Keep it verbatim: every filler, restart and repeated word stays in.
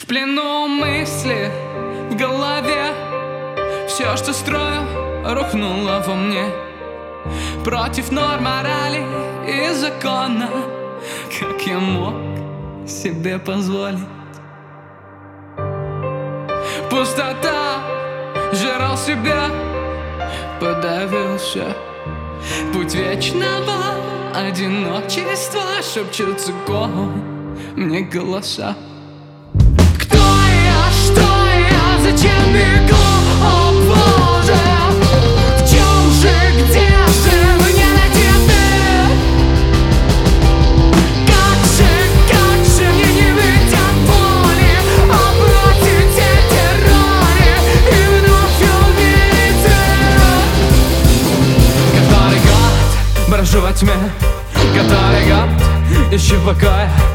плену мысли в голове. Все, что строю, рухнуло во мне. Против норм, морали и закона. Как я мог себе позволить? Пустота, жрал себя, подавился. Путь вечного одиночества, шепчутся гон мне голоса. Кто я, что я, зачем бегу, о Боже? В чем же, где же мне найти ответ? Как же, как же мне не быть от боли, отбросить эти роли и вновь увидеть свет? Который год брожу во тьме, который год ищу покоя.